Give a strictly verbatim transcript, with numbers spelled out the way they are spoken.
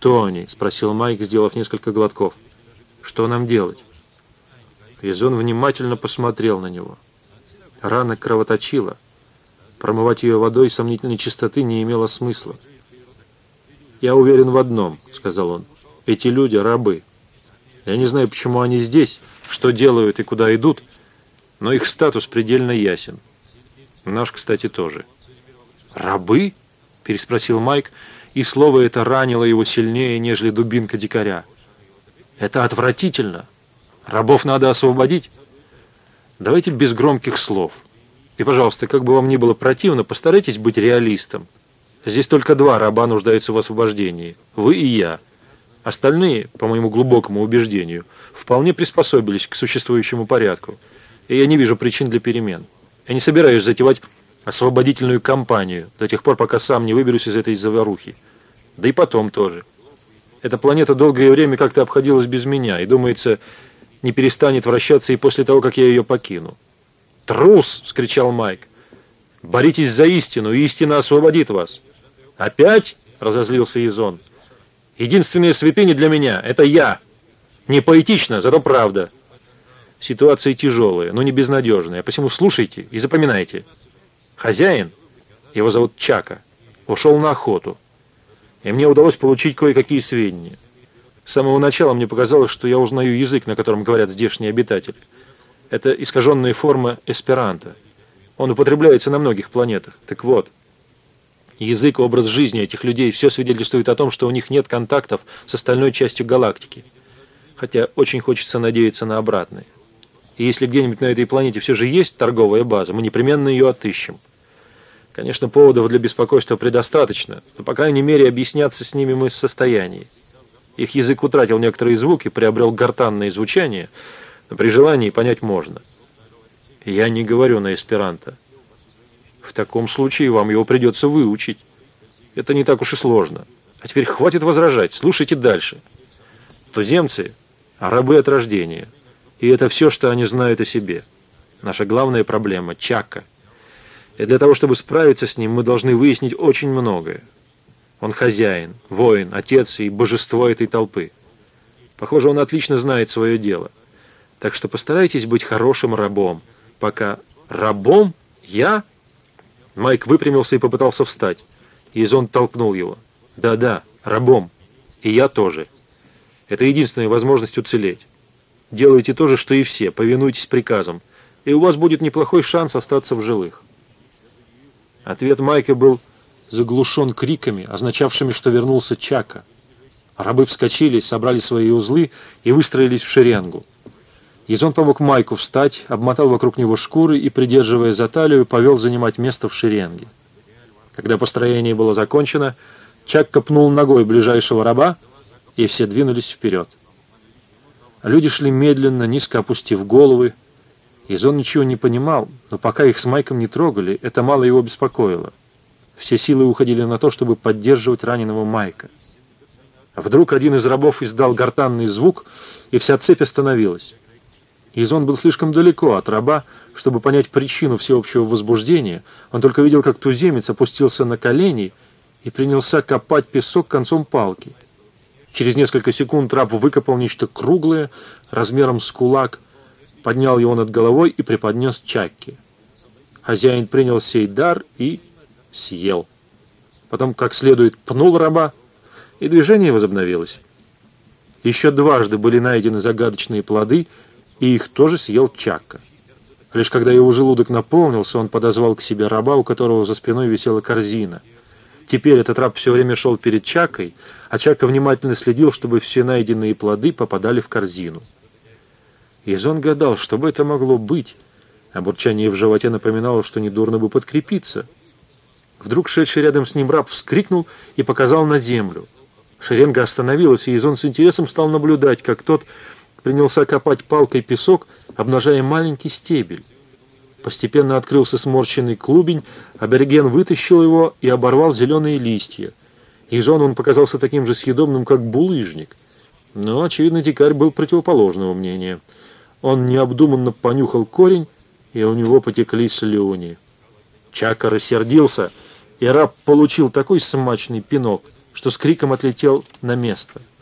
«Кто они?» — спросил Майк, сделав несколько глотков. «Что нам делать?» Изон внимательно посмотрел на него. Рана кровоточила. Промывать ее водой сомнительной чистоты не имело смысла. «Я уверен в одном», — сказал он. «Эти люди — рабы. Я не знаю, почему они здесь, что делают и куда идут, но их статус предельно ясен. Наш, кстати, тоже». «Рабы?» — переспросил Майк, и слово это ранило его сильнее, нежели дубинка дикаря. «Это отвратительно. Рабов надо освободить. Давайте без громких слов. И, пожалуйста, как бы вам ни было противно, постарайтесь быть реалистом. Здесь только два раба нуждаются в освобождении. Вы и я. Остальные, по моему глубокому убеждению, вполне приспособились к существующему порядку. И я не вижу причин для перемен. Я не собираюсь затевать освободительную кампанию до тех пор, пока сам не выберусь из этой заварухи. Да и потом тоже. Эта планета долгое время как-то обходилась без меня, и, думается, не перестанет вращаться и после того, как я ее покину. «Трус!» — вскричал Майк. «Боритесь за истину, и истина освободит вас». «Опять?» — разозлился Изон. «Единственная святыня для меня — это я. Не поэтично, зато правда. Ситуация тяжелая, но не безнадежная, посему слушайте и запоминайте. Хозяин, его зовут Чака, ушел на охоту, и мне удалось получить кое-какие сведения. С самого начала мне показалось, что я узнаю язык, на котором говорят здешние обитатели. Это искаженная форма эсперанто. Он употребляется на многих планетах. Так вот, язык, образ жизни этих людей все свидетельствует о том, что у них нет контактов с остальной частью галактики. Хотя очень хочется надеяться на обратное. И если где-нибудь на этой планете все же есть торговая база, мы непременно ее отыщем. Конечно, поводов для беспокойства предостаточно, но, по крайней мере, объясняться с ними мы в состоянии. Их язык утратил некоторые звуки, приобрел гортанное звучание, но при желании понять можно. Я не говорю на эсперанто. В таком случае вам его придется выучить. Это не так уж и сложно. А теперь хватит возражать, слушайте дальше. Туземцы — рабы от рождения. И это все, что они знают о себе. Наша главная проблема — Чака. И для того, чтобы справиться с ним, мы должны выяснить очень многое. Он хозяин, воин, отец и божество этой толпы. Похоже, он отлично знает свое дело. Так что постарайтесь быть хорошим рабом. Пока... Рабом? Я? Майк выпрямился и попытался встать. Изон толкнул его. Да-да, рабом. И я тоже. Это единственная возможность уцелеть. Делайте то же, что и все, повинуйтесь приказам, и у вас будет неплохой шанс остаться в живых. Ответ Майка был заглушен криками, означавшими, что вернулся Чака. Рабы вскочили, собрали свои узлы и выстроились в шеренгу. Изон помог Майку встать, обмотал вокруг него шкуры и, придерживая за талию, повел занимать место в шеренге. Когда построение было закончено, Чакка пнул ногой ближайшего раба, и все двинулись вперед. Люди шли медленно, низко опустив головы. Изон ничего не понимал, но пока их с Майком не трогали, это мало его беспокоило. Все силы уходили на то, чтобы поддерживать раненого Майка. Вдруг один из рабов издал гортанный звук, и вся цепь остановилась. Изон был слишком далеко от раба, чтобы понять причину всеобщего возбуждения. Он только видел, как туземец опустился на колени и принялся копать песок концом палки. Через несколько секунд раб выкопал нечто круглое, размером с кулак, поднял его над головой и преподнес Чакке. Хозяин принял сей дар и съел. Потом как следует пнул раба, и движение возобновилось. Еще дважды были найдены загадочные плоды, и их тоже съел Чакка. Лишь когда его желудок наполнился, он подозвал к себе раба, у которого за спиной висела корзина. Теперь этот раб все время шел перед Чаккой, а Чакка внимательно следил, чтобы все найденные плоды попадали в корзину. Изон гадал, что бы это могло быть, а бурчание в животе напоминало, что недурно бы подкрепиться. Вдруг шедший рядом с ним раб вскрикнул и показал на землю. Шеренга остановилась, и Изон с интересом стал наблюдать, как тот принялся копать палкой песок, обнажая маленький стебель. Постепенно открылся сморщенный клубень, абориген вытащил его и оборвал зеленые листья. Изону он показался таким же съедобным, как булыжник. Но, очевидно, дикарь был противоположного мнения. Он необдуманно понюхал корень, и у него потекли слюни. Чака рассердился, и раб получил такой смачный пинок, что с криком отлетел на место.